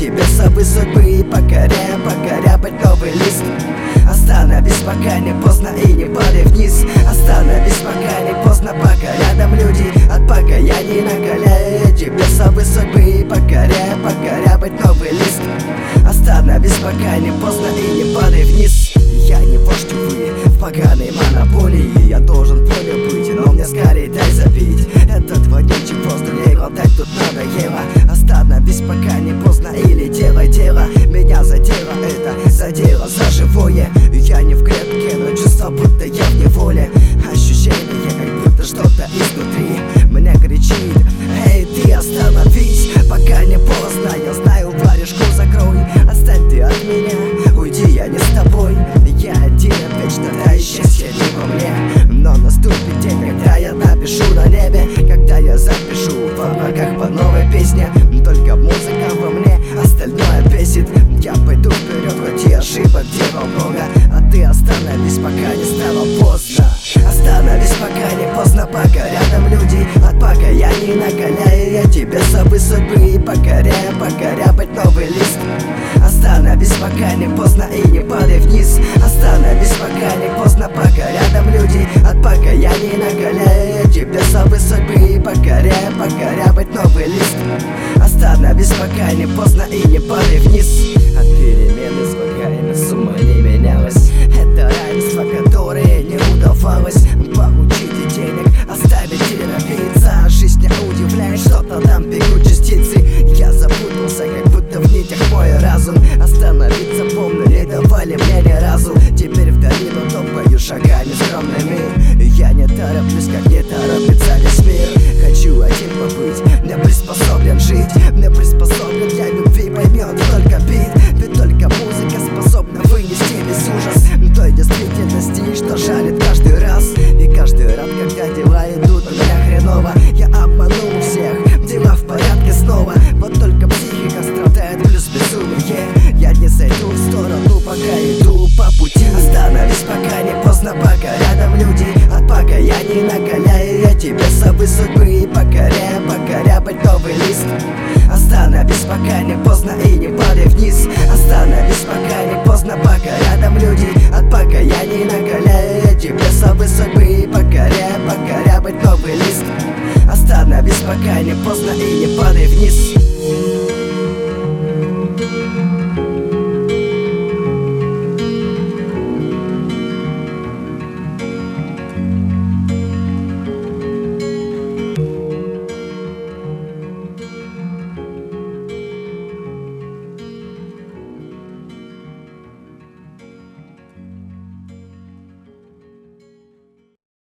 тебе совы судьбы и покоря быть новый лист. Остановись, пока не поздно, и не падай вниз. Остановись, пока не поздно, пока рядом люди от покаяний накаляя тебе совы судьбы и покоря быть новый лист. Остановись, пока не поздно, и не падай вниз. Я не вождь, увы, в поганой монополии. Я должен поле быть, но мне скорее дай запить. Этот вонючий воздух, ей глотать тут надоело. Остановись, пока не поздно, или делай дело. Меня задело это, задело за живое. Я не в клетке, но чувство, будто я в неволе. Ощущение, как будто что-то изнутри меня кричит: эй, ты остановись, пока не поздно. Я знаю, варежку закрой, отстань ты от меня, уйди, я не с тобой. Я один, вечно да исчез не во мне. Но наступит день, когда я напишу на небе, когда я запишу в облаках по новой песне. Только музыка во мне, остальное бесит. Я пойду вперед, хоть и ошибок делал много. А ты остановись, пока не стало поздно. Остановись, пока не поздно, пока рядом люди от покаяний накаляя тебе совы судьбы и покоря быть новый лист. Остановись, пока не поздно, и не падай вниз. Остановись, пока не поздно, пока рядом люди от покаяний накаляя тебе совы судьбы и покоря быть новый лист. Остановись, пока не поздно, и не падай вниз. От перемены спокойно сумма не менялась. Это равенство, которое не удавалось получить и денег, оставить и напиться. Жизнь не удивляет, что-то там бегут частицы. Я запутался, как будто в нитях мой разум. Остановиться помню, не давали мне ни разу. Теперь в долину топаю шагами скромными. Я не тороплюсь, как не торопится весь мир. Хочу один побыть, мне приспособлен жить. Мне приспособлен для любви, поймет только бит. Ведь только музыка способна вынести весь ужас той действительности, что жалит каждый раз. И каждый раз, когда дела идут у меня хреново, я обманул всех, дела в порядке снова. Вот только психика страдает, плюс безумие. Я не зайду в сторону, пока иду по пути. Остановись, пока не поздно, пока рядом люди от покаяний накаляя тебе совы судьбы и покоря быть новый лист. Остановись, пока не поздно, и не падай вниз. Остановись, пока не поздно, пока рядом люди от покаяний накаляя тебе совы судьбы и покоря быть новый лист. Остановись, пока не поздно, и не падай вниз.